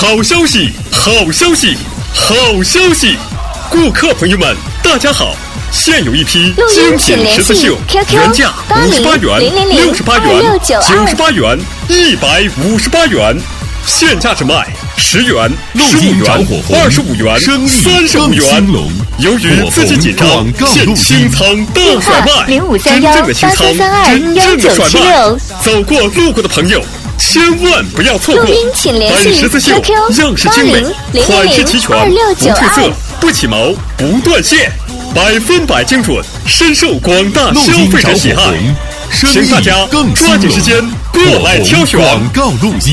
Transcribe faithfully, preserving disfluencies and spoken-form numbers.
好消息，好消息，好消息！顾客朋友们，大家好！现有一批精品十字绣，原价五十八元、六十八元、九十八元、一百五十八元，现价只卖十元、十五元、二十五元、三十五元。由于资金紧张，现清仓大甩卖，真正的清仓，真正的甩卖。走过路过的朋友，千万不要错过！本十字绣样式精美，款式齐全，不褪色，不起毛，不断线，百分百精准，深受广大消费者喜爱。请大家抓紧时间过来挑选。 广告录音。